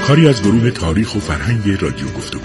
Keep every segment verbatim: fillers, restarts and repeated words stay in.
کاری از گروه تاریخ و فرهنگ رادیو گفتگو.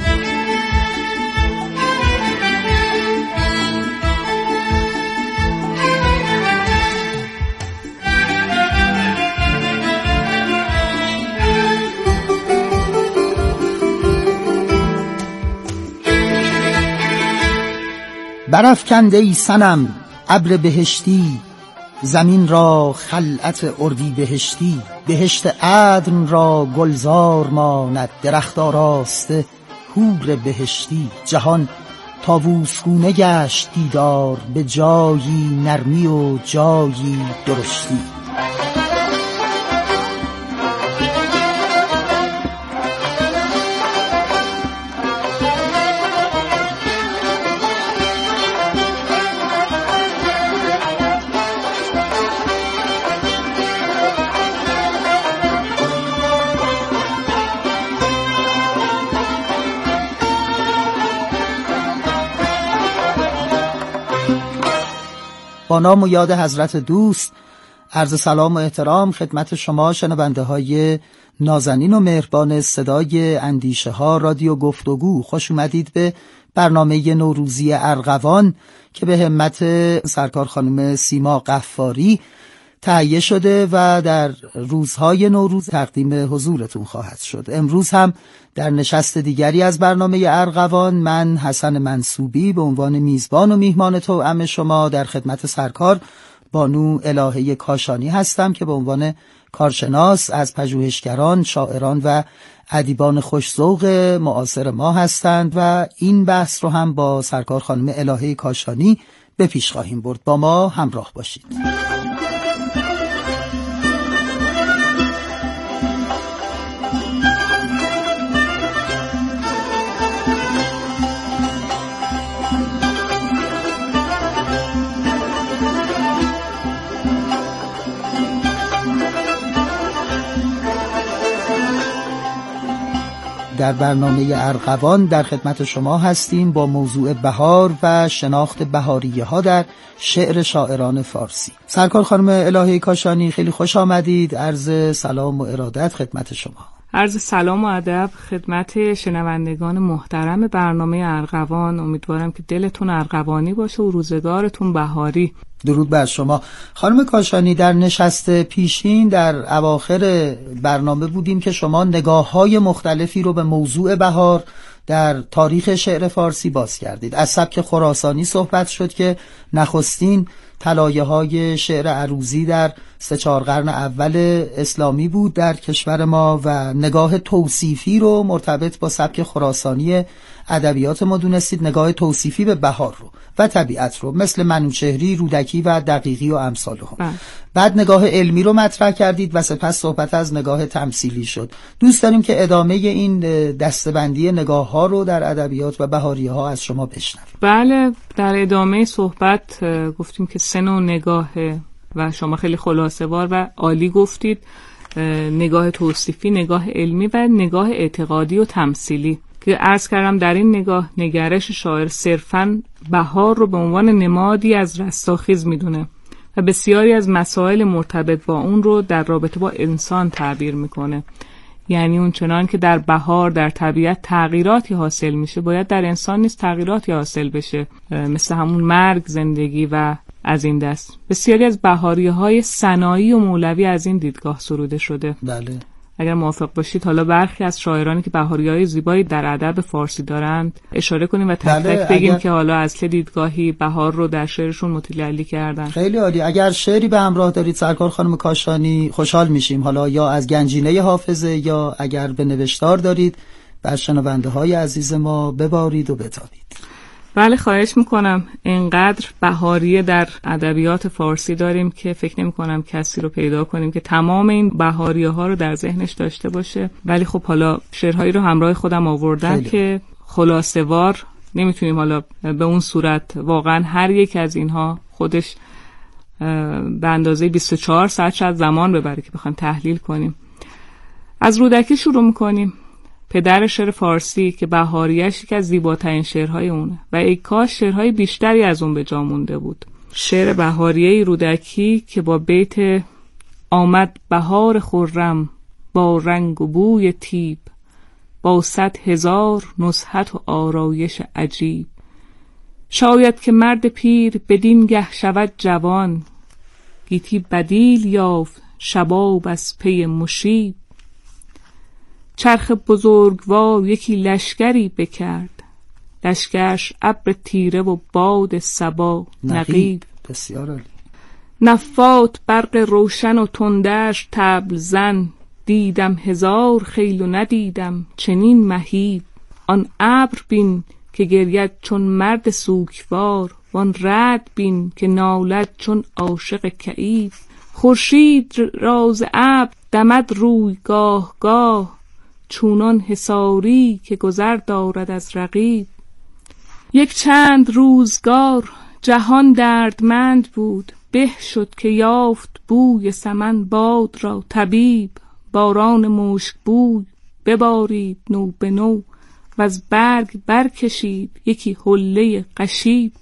برافکنده ای صنم ابر بهشتی، زمین را خلعت اردی بهشتی. بهشت عدن را گلزار ماند، درخت آراسته حور بهشتی. جهان طاووسگونه گشت دیدار، به جایی نرمی و جایی درشتی. با نام و یاد حضرت دوست عرض سلام و احترام خدمت شما شنونده های نازنین و مهربان صدای اندیشه ها رادیو گفتگو. خوش اومدید به برنامه نوروزی ارغوان که به همت سرکار خانم سیما غفاری تهیه شده و در روزهای نوروز تقدیم حضورتون خواهد شد. امروز هم در نشست دیگری از برنامه ارغوان من حسن منصوبی به عنوان میزبان و میهمان توأم شما در خدمت سرکار بانو الهه کاشانی هستم که به عنوان کارشناس از پژوهشگران، شاعران و ادیبان خوش‌ذوق معاصر ما هستند و این بحث رو هم با سرکار خانم الهه کاشانی به پیش خواهیم برد. با ما همراه باشید. در برنامه ارغوان در خدمت شما هستیم با موضوع بهار و شناخت بهاریه ها در شعر شاعران فارسی. سرکار خانم الهه کاشانی خیلی خوش آمدید. عرض سلام و ارادت خدمت شما. عرض سلام و ادب خدمت شنوندگان محترم برنامه ارغوان. امیدوارم که دلتون ارغوانی باشه و روزگارتون بهاری. درود بر شما. خانم کاشانی، در نشست پیشین در اواخر برنامه بودیم که شما نگاه‌های مختلفی رو به موضوع بهار در تاریخ شعر فارسی باز کردید. از سبک خراسانی صحبت شد که نخستین طلایه‌های شعر عروضی در سه چهار قرن اول اسلامی بود در کشور ما و نگاه توصیفی رو مرتبط با سبک خراسانی ادبیات ما دونستید، نگاه توصیفی به بهار رو و طبیعت رو، مثل منوچهری، رودکی و دقیقی و امثالهم. بعد نگاه علمی رو مطرح کردید و سپس صحبت از نگاه تمثیلی شد. دوست داریم که ادامه این دسته‌بندی نگاه‌ها رو در ادبیات و بهاریه‌ها از شما بشنویم. بله، در ادامه صحبت گفتیم که سه نوع نگاه و شما خیلی خلاصه‌وار و عالی گفتید: نگاه توصیفی، نگاه علمی و نگاه اعتقادی و تمثیلی، که عرض کردم در این نگاه نگرش شاعر صرفاً بهار رو به عنوان نمادی از رستاخیز میدونه و بسیاری از مسائل مرتبط با اون رو در رابطه با انسان تعبیر میکنه. یعنی اون چنان که در بهار در طبیعت تغییراتی حاصل میشه، باید در انسان نیز تغییراتی حاصل بشه، مثل همون مرگ، زندگی و از این دست. بسیاری از بهاریه‌های سنایی و مولوی از این دیدگاه سروده شده. بله. اگر موافق باشید حالا برخی از شاعرانی که بهاریه‌های زیبایی در ادب فارسی دارند اشاره کنیم و تک بله، تک بگیم اگر... که حالا از چه دیدگاهی بهار رو در شعرشون متجلی کردن. خیلی عالی. اگر شعری به همراه دارید سرکار خانم کاشانی خوشحال میشیم، حالا یا از گنجینه حافظه یا اگر به نوشتار دارید بر شنونده‌های عزیز ما ببارید و بتابید. بله، خواهش میکنم. اینقدر بهاریه در ادبیات فارسی داریم که فکر نمیکنم کسی رو پیدا کنیم که تمام این بهاریه ها رو در ذهنش داشته باشه. ولی خب حالا شعرهایی رو همراه خودم آوردم خیلی. که خلاصه وار نمیتونیم حالا به اون صورت، واقعا هر یک از اینها خودش به اندازه بیست و چهار ساعت شاید زمان ببره که بخوایم تحلیل کنیم. از رودکی شروع میکنیم، پدر شعر فارسی که بهاریش یک از زیباترین شعرهای اونه و ای کاش شعرهای بیشتری از اون به جا مونده بود. شعر بهاریه رودکی که با بیت آمد بهار خرم با رنگ و بوی طیب، با صد هزار نزهت و آرایش عجیب. شاید که مرد پیر بدین گه شود جوان، گیتی بدیل یافت شباب از پی مشیب. چرخ بزرگوار یکی لشکری بکرد، لشکرش ابر تیره و باد صبا نقیب. بسیار عالی. نفات برق روشن و تندش طبل زن، دیدم هزار خیل و ندیدم چنین مهیب. آن ابر بین که گرید چون مرد سوکوار، وان رعد بین که نالد چون عاشق کئیب. خورشید راز ابر دمد روی گاه گاه، چونان حصاری که گذر دارد از رقیب. یک چند روزگار جهان دردمند بود، به شد که یافت بوی سمن باد را طبیب. باران مشک بوی ببارید نو به نو، و از برگ برکشید یکی حله قشیب.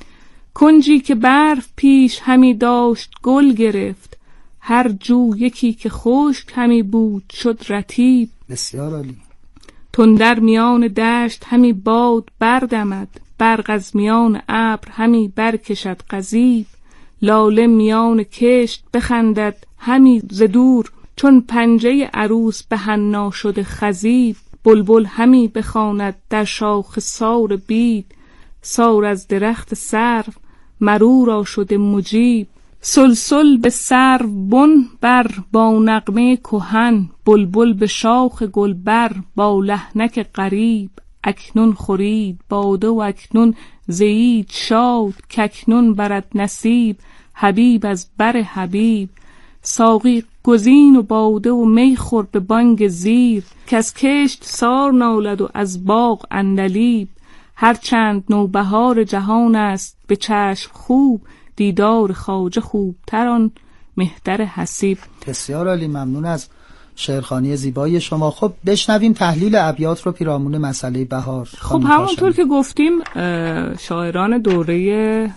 کنجی که برف پیش همی داشت گل گرفت، هر جو یکی که خشک همی بود شد رطیب. بسیار عالی. تندر میان دشت همی باد بردمد، برق از میان ابر همی برکشد غضیب. لاله میان کشت بخندد همی ز دور، چون پنجه عروس به حنا شده خضیب. بلبل همی بخواند در شاخ سار بید، سار از درخت سرو مرو را شده مجیب. سلسل به سرو بن بر با نغمه کهن، بلبل به شاخ گلبر با لحنک غریب. اکنون خورید باده و اکنون زیید شاد، کاکنون برد نصیب حبیب از بر حبیب. ساقی گزین و باده و می خور به بانگ زیر، که از کشت سار نالد و از باغ عندلیب. هر چند نوبهار جهان است به چشم خوب، دیدار خواجه خوبتر آن مهتر حسیب. بسیار عالی، ممنون از شعرخوانی زیبای شما. خب بشنویم تحلیل ابیات رو پیرامون مسئله بهار. خب همونطور که گفتیم شاعران دوره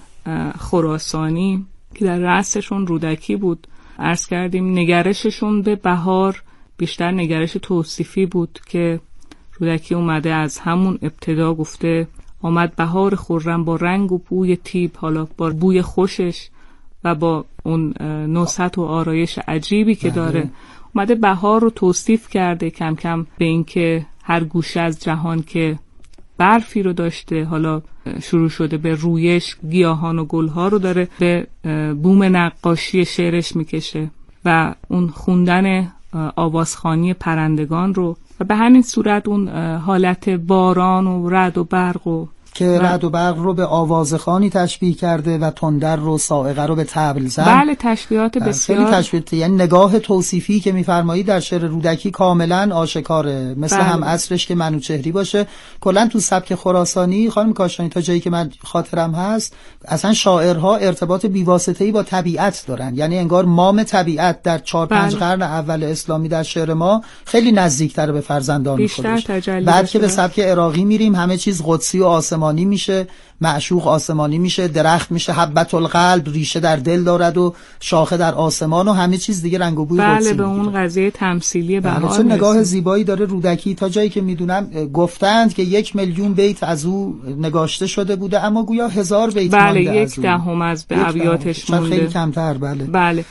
خراسانی که در رأسشون رودکی بود، عرض کردیم نگرششون به بهار بیشتر نگرش توصیفی بود که رودکی اومده از همون ابتدا گفته آمد بهار خرم با رنگ و بوی تیب، حالا با بوی خوشش و با اون نزهت و آرایش عجیبی که داره اومده بهار رو توصیف کرده، کم کم به این که هر گوشه از جهان که برفی رو داشته حالا شروع شده به رویش گیاهان و گلها رو داره به بوم نقاشی شعرش میکشه و اون خوندن آوازخوانی پرندگان رو و به همین صورت اون حالت باران و رعد و برق و که رعد و برق رو به آوازخوانی تشبیه کرده و تندر رو صاعقه رو به طبل زن. بله تشبیهات بسیار خیلی تشبیهات، یعنی نگاه توصیفی که می‌فرمایید در شعر رودکی کاملا آشکاره، مثل بله. هم عصرش که منوچهری باشه. کلا تو سبک خراسانی خانم کاشانی تا جایی که من خاطرم هست اصلا شاعرها ارتباط بی‌واسطه‌ای با طبیعت دارن، یعنی انگار مام طبیعت در چهار پنج بله. قرن اول اسلامی در شعر ما خیلی نزدیک‌تر به فرزندان خودش. بعد که به سبک عراقی میریم همه چیز قدسی و آسمانی میشه، معشوق آسمانی میشه، درخت میشه حبت القلب، ریشه در دل دارد و شاخه در آسمان و همه چیز دیگه رنگ و بوی بله قدسی به اون قضیه تمثیلی بهار. چه نگاه زیبایی داره رودکی. تا جایی که میدونم گفتند که یک میلیون بیت از او نگاشته شده بوده اما گویا هزار بیت بله مانده یک از او. دهم از به ابیاتش مونده، خیلی کمتر. بله بله.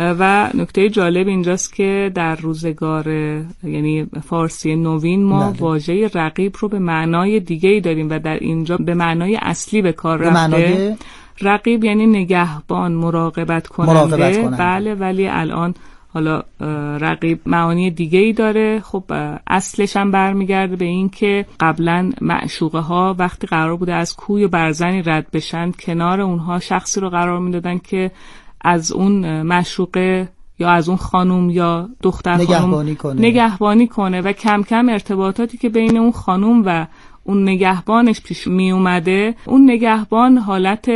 و نکته جالب اینجاست که در روزگار یعنی فارسی نوین ما بله. واژه رقیب رو به معنای دیگه‌ای داریم و در اینجا به معنای اصلی به کار رفته. معنای... رقیب یعنی نگهبان، مراقبت کننده. مراقبت کننده بله، ولی الان حالا رقیب معانی دیگه‌ای داره. خب اصلش هم برمیگرده به این که قبلا معشوقه ها وقتی قرار بوده از کوی و برزنی رد بشن کنار اونها شخصی رو قرار میدادن که از اون معشوقه یا از اون خانم یا دختر نگهبانی کنه. نگهبانی کنه و کم کم ارتباطاتی که بین اون خانم و اون نگهبانش پیش می اومده، اون نگهبان حالت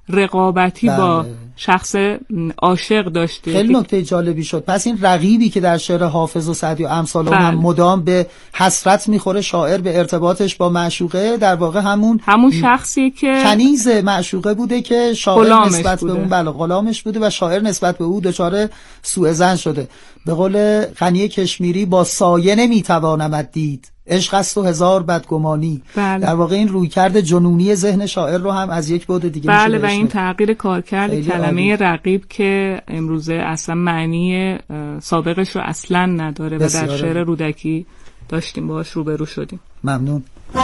رقابتی بله. با شخص عاشق داشته. خیلی نکته جالبی شد. پس این رقیبی که در شعر حافظ و سعدی و امثال بله. هم مدام به حسرت میخوره شاعر به ارتباطش با معشوقه، در واقع همون همون شخصی که کنیز معشوقه بوده که شاعر نسبت بوده. به اون بله غلامش بوده و شاعر نسبت به او دچار سوء ظن شده. به قول غنی کشمیری با سایه نمیتوانم دید عشق است و هزار بدگمانی. بله. در واقع این رویکرد جنونی ذهن شاعر رو هم از یک بعد دیگه بله میشه و این تغییر کارکرد کلمه رقیب که امروزه اصلا معنی سابقش رو اصلا نداره و در شعر رودکی داشتیم باهاش روبرو شدیم. ممنون.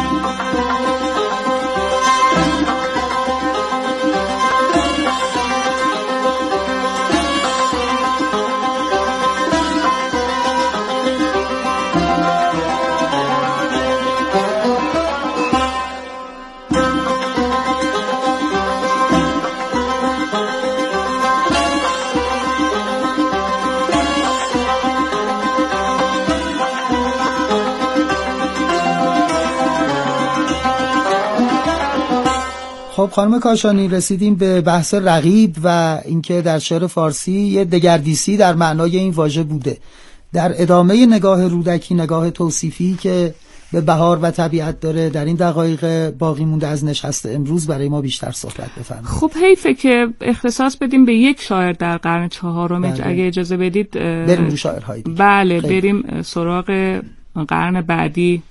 خب خانم کاشانی، رسیدیم به بحث رقیب و اینکه در شعر فارسی یه دگردیسی در معنای این واژه بوده. در ادامه نگاه رودکی، نگاه توصیفی که به بهار و طبیعت داره، در این دقایق باقی مونده از نشست امروز برای ما بیشتر صحبت بفرمایید. خب حیفه که اختصاص بدیم به یک شاعر در قرن چهارم. بله. اگه اجازه بدید بریم رو شاعرهای دیگه. بله خیلی. بریم سراغ قرن بعدی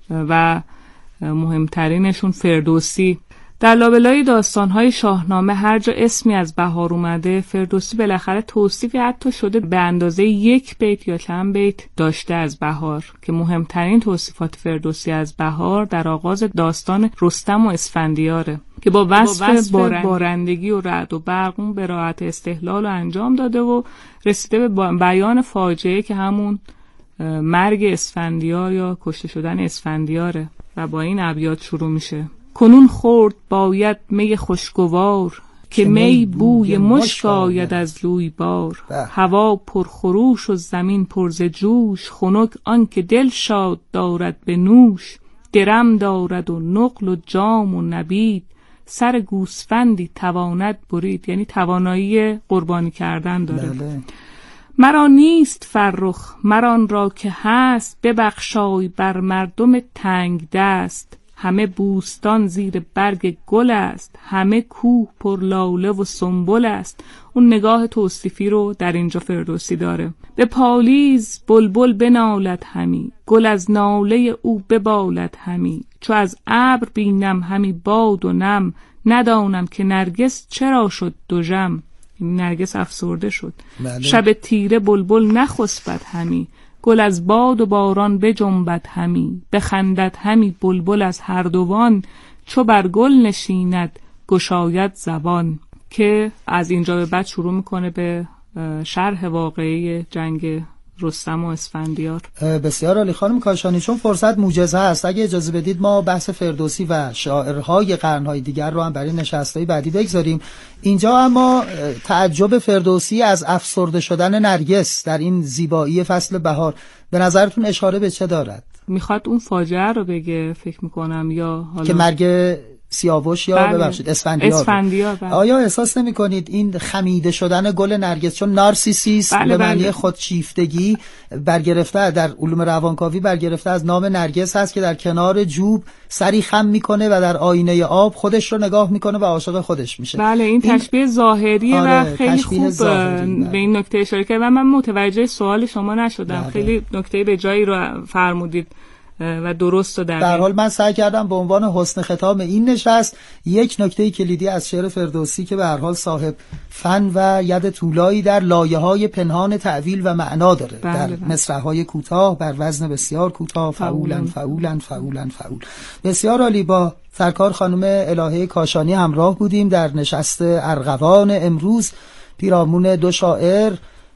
و مهمترینشون فردوسی. در لابلای داستان‌های شاهنامه هر جا اسمی از بهار اومده، فردوسی بالاخره توصیفی حتی شده به اندازه یک بیت یا چند بیت داشته از بهار که مهمترین توصیفات فردوسی از بهار در آغاز داستان رستم و اسفندیاره که با وصف, با وصف بارند... بارندگی و رعد و برق اون براعت استحلال و انجام داده و رسیده به بیان فاجعه که همون مرگ اسفندیار یا کشته شدن اسفندیاره و با این ابیات شروع میشه: کنون خورد باید می خوشگوار که می بوی مشک آید از لوی بار. هوا پرخروش و زمین پر ز جوش، خنک آن که دل شاد دارد به نوش. درم دارد و نقل و جام و نبید، سر گوسفندی تواند برید. یعنی توانایی قربانی کردن داره. بله. مرا نیست فرخ مران را که هست، ببخشای بر مردم تنگ دست. همه بوستان زیر برگ گل است، همه کوه پر لاله و سنبل است. اون نگاه توصیفی رو در اینجا فردوسی داره. به پالیز بلبل بنالد همی، گل از ناله او ببالد همی. چو از ابر بینم همی باد و نم، ندانم که نرگس چرا شد دژم. نرگس افسرده شد. بله. شب تیره بلبل نخسبد همی، گل از باد و باران بجنبد همی. بخندد همی بلبل از هر دوان، چو بر گل نشیند گشاید زبان. که از اینجا به بعد شروع میکنه به شرح واقعی جنگ رستم و اسفندیار. بسیار عالی خانم کاشانی. چون فرصت موجز هست، اگه اجازه بدید ما بحث فردوسی و شاعرهای قرنهای دیگر رو هم برای نشستهای بعدی بگذاریم. اینجا اما تعجب فردوسی از افسرده شدن نرگس در این زیبایی فصل بهار به نظرتون اشاره به چه دارد؟ میخواد اون فاجعه رو بگه فکر میکنم، یا حالا که مرگ سیاوش یا بله. ببخشید اسفندیار, اسفندیار بله. آیا احساس نمی کنید این خمیده شدن گل نرگس، چون نارسیسیسم بله به معنی بله. خودشیفتگی برگرفته در علوم روانکاوی برگرفته از نام نرگس هست که در کنار جوب سری خم میکنه و در آینه آب خودش رو نگاه میکنه و عاشق خودش میشه. بله این, این تشبیه ظاهریه آره، و خیلی خوب ظاهری. به این نکته اشاره کردم و من متوجه سوال شما نشدم. بله. خیلی نکته به جایی رو فرمودید و درست و دقیق. در حال من سعی کردم به عنوان حسن ختام این نشست یک نکته کلیدی از شعر فردوسی که به هر حال صاحب فن و ید طولایی در لایه‌های پنهان تعویل و معنا داره. بله در بله. مصرع‌های کوتاه بر وزن بسیار کوتاه، فعولن فعولن فعولن فعول. بسیار عالی. با سرکار خانم الهه کاشانی همراه بودیم در نشست ارغوان امروز. پیرامون دو شاعر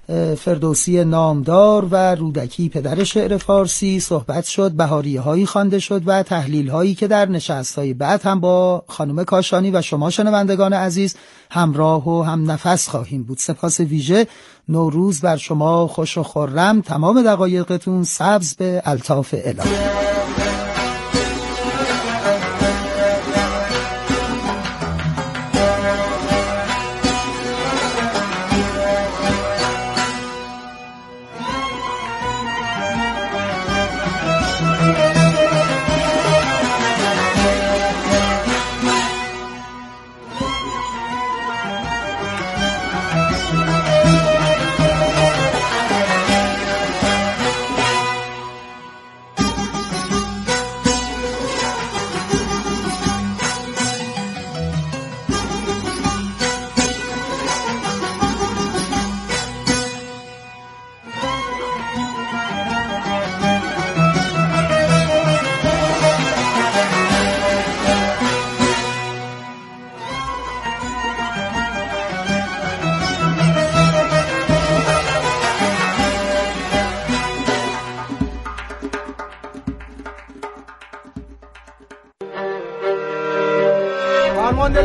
فردوسی نامدار و رودکی پدر شعر فارسی صحبت شد، بهاریه هایی خوانده شد و تحلیل هایی که در نشست های بعد هم با خانم کاشانی و شما شنوندگان عزیز همراه و هم نفس خواهیم بود. سپاس ویژه. نوروز بر شما خوش و خرم. تمام دقایقتون سبز به الطاف الهی.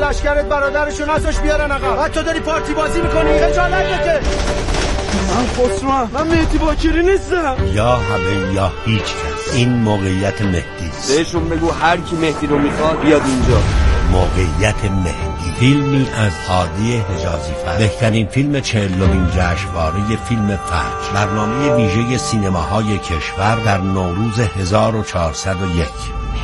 لشکرت برادرشو نذاش بیارن آقا. بعد تو داری پارتی بازی میکنی. خجالت بکش. من خسرو، من مهدی باکری نیستم. یا همه یا هیچ کس. این موقعیت مهدی است. بهشون بگو هر کی مهدی رو میخواد بیاد اینجا. موقعیت مهدی، فیلمی از هادی حجازی فر، بهترین فیلم چهلمین جشنواره فیلم فجر، برنامه ویژه سینماهای کشور در نوروز هزار و چهارصد و یک.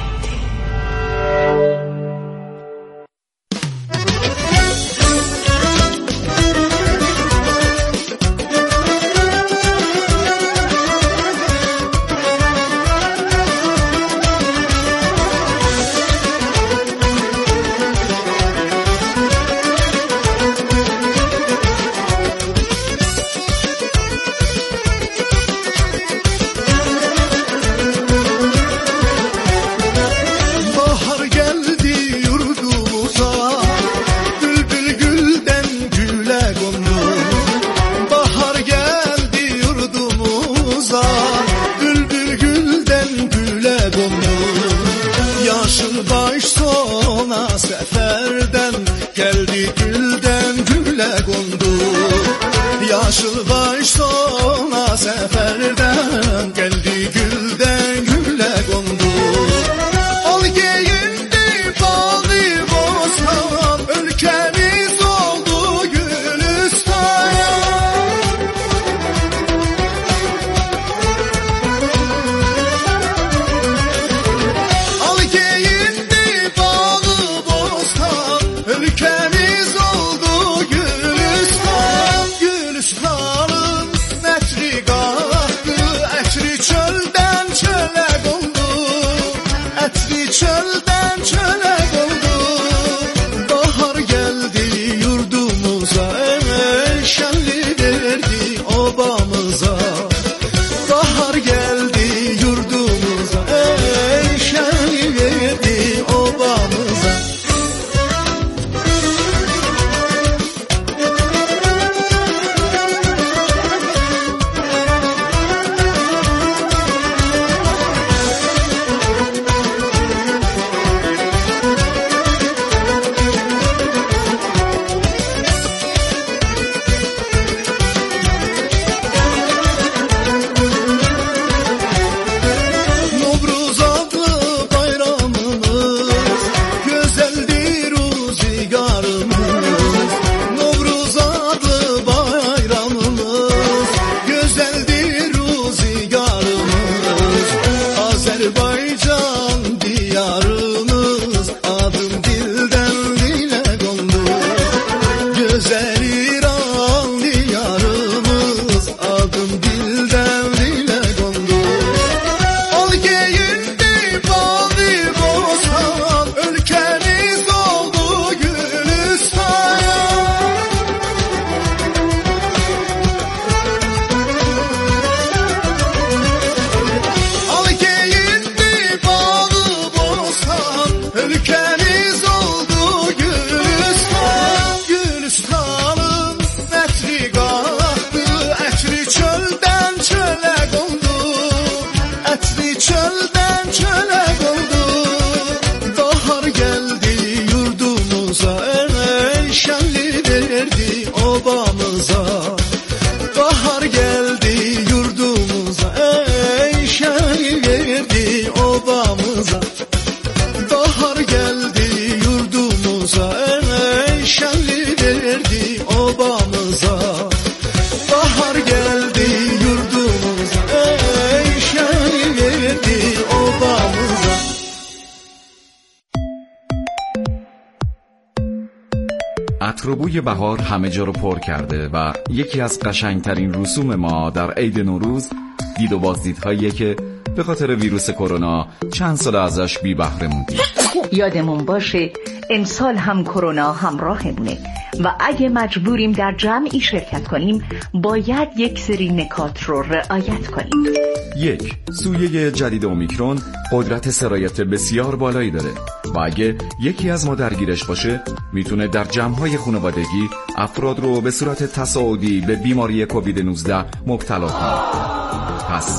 عطر بوی بهار همه جا رو پر کرده و یکی از قشنگترین رسوم ما در عید نوروز دید و بازدیدهاییه که به خاطر ویروس کرونا چند سال ازش بی بهره موندیم. یادمون باشه امسال هم کرونا همراهمونه و اگه مجبوریم در جمعی شرکت کنیم باید یک سری نکات رو رعایت کنیم. یک، سویه جدید اومیکرون قدرت سرایت بسیار بالایی داره و اگه یکی از ما درگیرش باشه میتونه در جمع‌های خانوادگی افراد رو به صورت تصاعدی به بیماری کووید نوزده مبتلا کنه. پس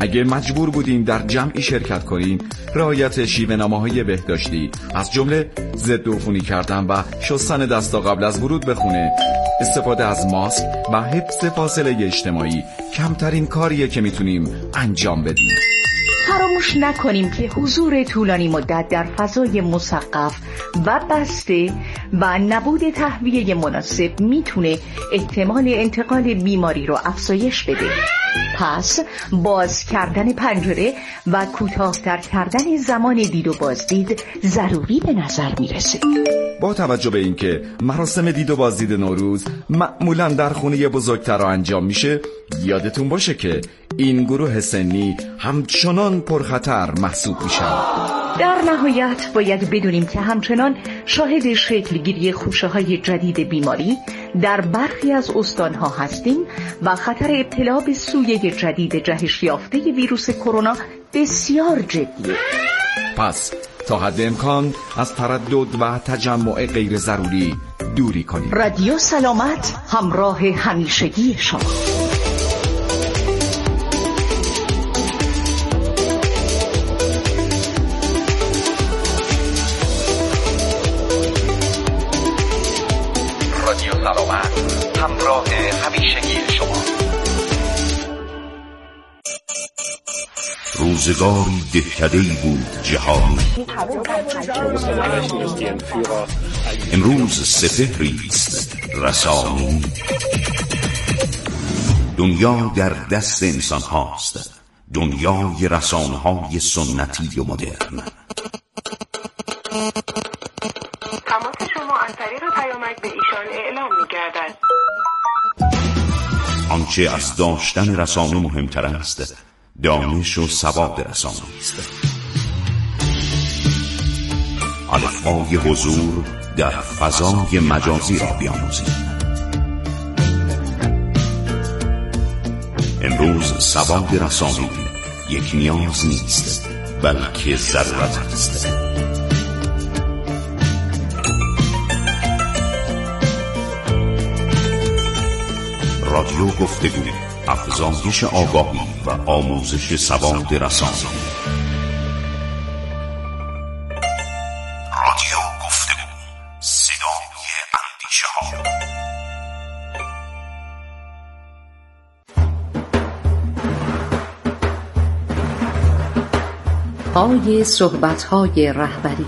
اگه مجبور بودین در جمعی شرکت کنین، رعایت شیوه‌نامه‌های بهداشتی از جمله ضد عفونی کردن و شستن دستا قبل از ورود به خونه، استفاده از ماسک و حفظ فاصله اجتماعی کمترین کاریه که میتونیم انجام بدیم. فراموش نکنیم که حضور طولانی مدت در فضای مسقف و بسته و نبود تهویه مناسب میتونه احتمال انتقال بیماری رو افزایش بده. پس باز کردن پنجره و کوتاه‌تر کردن زمان دید و بازدید ضروری به نظر میرسه. با توجه به اینکه مراسم دید و بازدید نوروز معمولاً در خونه بزرگتر انجام میشه، یادتون باشه که این گروه سنی همچنان پرخطر محسوب میشن. در نهایت باید بدونیم که همچنان شاهد شکلگیری خوشه‌های جدید بیماری در برخی از استانها هستیم و خطر ابتلا به سویه جدید جهش یافته ویروس کرونا بسیار جدیه. پس تا حد امکان از تردد و تجمع غیر ضروری دوری کنید. رادیو سلامت، همراه همیشگی شما. رادیو سلامت، همراه همیشگی شما. روزگاری دهکده‌ای بود جهانی، امروز سپهری است رسانی. دنیا در دست انسان هاست، دنیای رسانه های سنتی و مدرن. تماس شما از طریق پیامک به ایشان اعلام می‌گردد. آنچه از داشتن رسانه مهمتر است، دانش و سواد رسانه است. الفبای حضور در فضای مجازی را بیاموزید. امروز سواد رسانه یک نیاز نیست، بلکه ضرورت است. رادیو گفتگو، افزایش آگاهی و آموزش سواد رسانه‌ای. رادیو گفتگو، صدای اندیشه ها. پای صحبت‌های رهبری.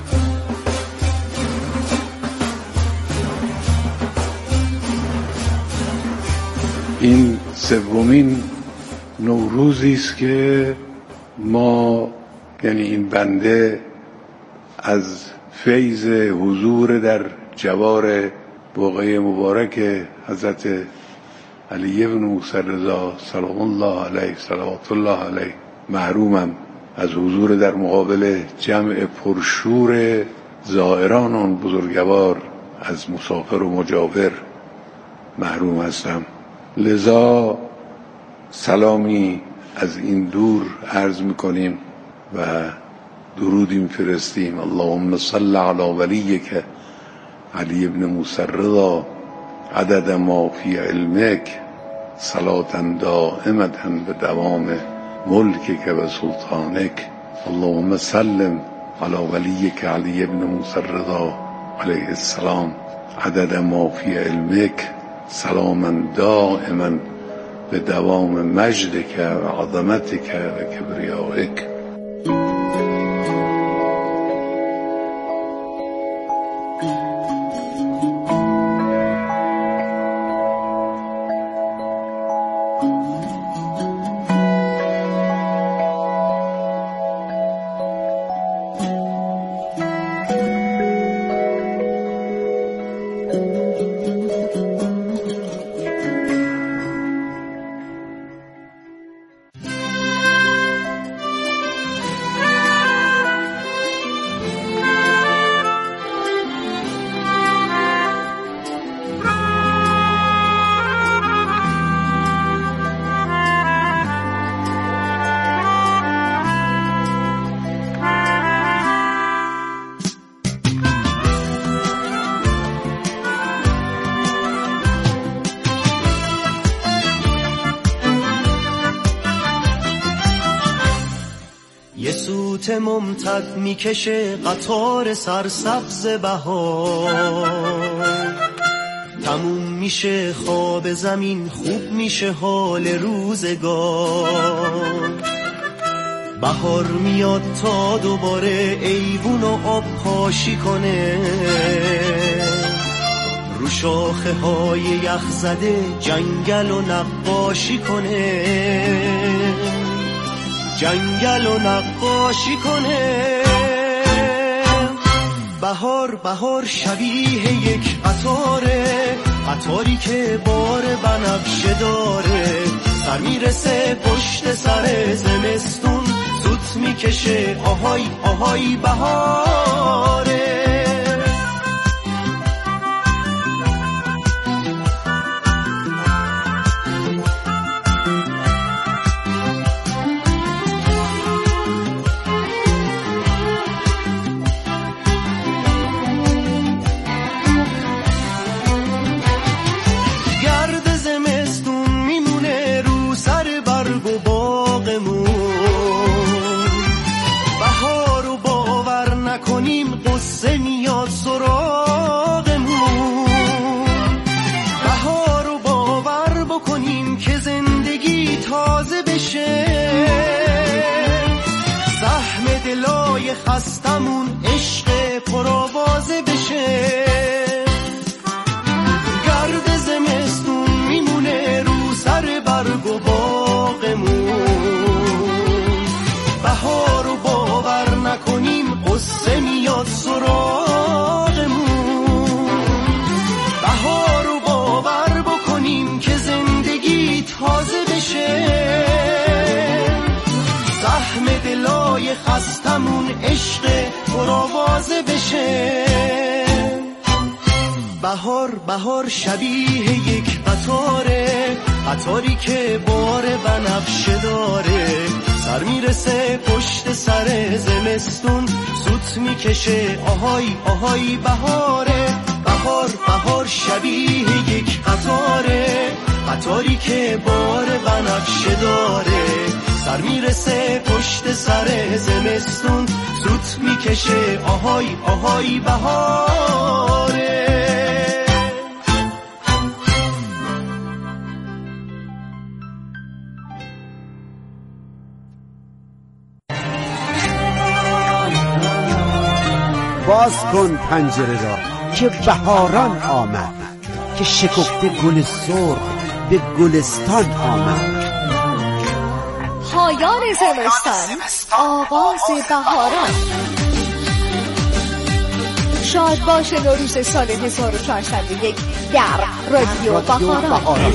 این سومین نوروزی است که ما، یعنی این بنده، از فیض حضور در جوار بقعه مبارک حضرت علی بن موسی رضا سلام الله علیه صلوات الله علیه محرومم. از حضور در مقابل جمع پرشور زائران آن بزرگوار از مسافر و مجاور محروم هستم. لذا سلامی از این دور عرض میکنیم و درودی میفرستیم. اللهم صل علی ولیک علی ابن موسی رضا عدد ما فی علمک صلاة دائمة به دوام ملکک و سلطانک. اللهم سلم علی ولیک علی ابن موسی رضا علیه السلام عدد ما فی علمک سلاما دائما به دوام مجدک و عظمتک و کبریائک. سکوت ممتد میکشه قطار سرسبز بهار، تموم میشه خواب زمین، خوب میشه حال روزگار. بهار میاد تا دوباره ایوون و آب پاشی کنه، رو شاخه های یخ زده جنگل و نقاشی کنه، جنگل و نقاشی کنه. بهار بهار شبیه یک قطاره، قطاری که بار بنفشه داره، سر میرسه پشت سر زمستون، سوت میکشه آهای آهای بهاره. خستمون عشق پرآوازه بشه، گرد زمستون میمونه رو سر برگ و باغمون. بهار رو باور نکنیم قصه میاد سراغمون، بهار رو باور بکنیم که زندگی تازه بشه، زخم دلای خستمون عشق پرآوازه بشه. بهار بهار شبیه یک قطاره، قطاری که بار بنفشه داره، سر میرسه پشت سر زمستون، سوت میکشه آهای آهای بهاره. بهار بهار شبیه یک قطاره، قطاری که بار بنفشه داره، سر میرسه پشت سر زمستون، سوت میکشه آهای آهای بهاره. باز کن پنجره را که بهاران آمد، که شکفته گل سرخ به گلستان آمد. پایان زمستان، آغاز بهاران. شاد باش نوروز سال هزار و چهارصد و یک در رادیو بهاران.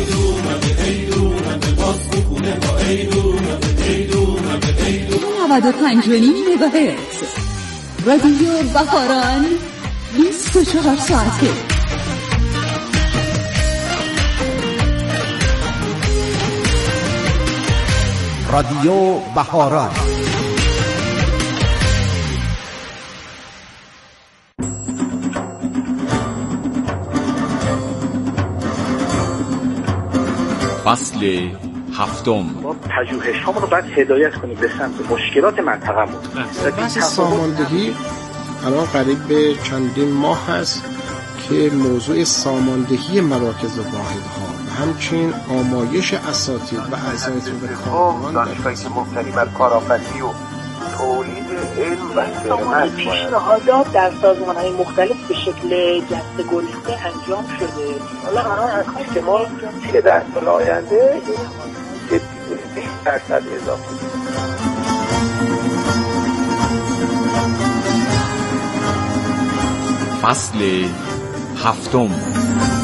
نود و پنج و نیم مگاهرتز رادیو بهاران، بیست و چهار ساعته. رادیو بهاران. فصل هفتم. ما پژوهش‌هامون رو باید هدایت کنیم به سمت مشکلات منطقه‌مون. بحث ساماندهی الان قریب به چندین ماه هست که موضوع ساماندهی مراکز واحدها و همچنین آمایش اساتید و اعضای تیم کارآمد در دانشگاهی مبتنی بر کارآفرینی و تولید علم و خدمات پیشنهادات در سازمان‌های مختلف به شکل جسته گریخته انجام شده. حالا قرار هست که ما توی ده سال آینده بیست درصد اضافه فصل هفتم.